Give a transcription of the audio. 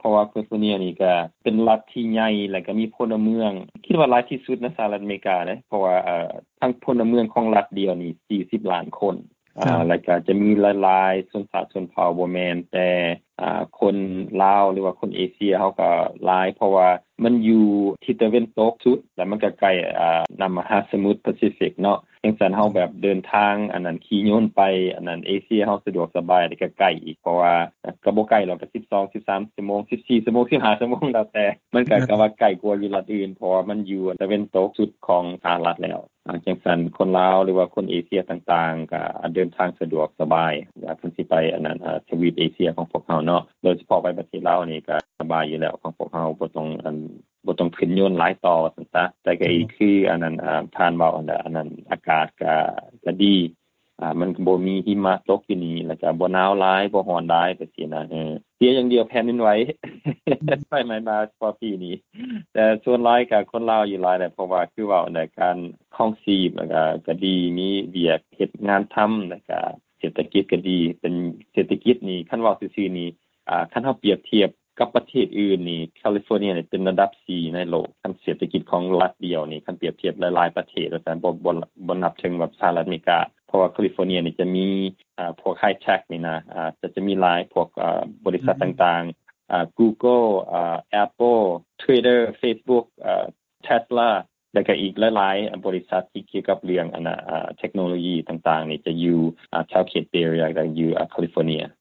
เพราะว่าแคลิฟอร์เนียนี่ก็เป็นรัฐที่ใหญ่และก็มีพลเมืองคิดว่าหลายที่สุดในสหรัฐอเมริกาเด้เพราะว่าทั้งพลเมืองของรัฐเดียวนี่40ล้านคนแล้วก็จะมีหลายๆชนชาติเผ่าบ่แม่นแต่คนลาวหรือว่าคนเอเชียเฮาก็หลายเพราะว่ามันอยู่ทิศตะวันตกสุดแล้วมันก็ใกล้น้ำมหาสมุทรแปซิฟิกเนาะจังซั่นเฮาแบบเดินทางอันนั้นขี่ยนต์ไปอันนั้นเอเชียเฮาสะดวกสบายแล้วก็ใกล้อีกเพราะว่าก็บ่ใกล้หรอกก็12 13ชั่วโมง14ชั่วโมง15ชั่วโมงแล้วแต่มันก็ว่าใกล้กว่าอยู่รัฐอื่นเพราะว่ามันอยู่ตะวันตกสุดของสหรัฐแล้วจังซั่นคนลาวหรือว่าคนเอเชียต่างๆก็เดินทางสะดวกสบายอยากสิไปอันนั้นทวีปเอเชียของพวกเฮาเนาะโดยเฉพาะไปประเทศลาวนี่ก็สบายอยู่แล้วของพวกเฮาบ่ต้องขึ้นยนต์หลายต่อซั่นซะแต่ก็อีกคืออันนั้นผ่านเว้าอันนั้นอากาศก็ดีมันก็บ่มีหิมะตกอยู่นี่แล้วก็บ่หนาวหลายบ่ร้อนหลายไปซี่นะเสียอย่างเดียวแผ่นดินไหวไฟไหม้มาพอปีนี้แต่ส่วนหลายก็คนลาวอยู่หลายแหละเพราะว่าคือว่าในการครองชีพแล้วก็ดีมีเวียกเฮ็ดงานทำแล้วก็เศรษฐกิจก็ดีเป็นเศรษฐกิจนี่คันเว้าซื่อๆนี่คันเฮาเปรียบเทียบกับประเทศอื่นนี่แคลิฟอร์เนียนี่เป็นระดับ4ในโลกคันเศรษฐกิจของรัฐเดียวนี่คันเปรียบเทียบหลายๆประเทศแล้วแต่บ่นับถึงแบบสหรัฐอเมริกาเพราะว่าแคลิฟอร์เนียนี่จะมีพวกไฮเทคนี่นะจะมีหลายพวกบริษัทต่างๆGoogle Apple Twitter Facebook Tesla แล้วก็อีกหลายๆบริษัทที่เกี่ยวกับเรื่องเทคโนโลยีต่างๆนี่จะอยู่แถวเขตเบย์แอเรียอยู่แคลิฟอร์เนีย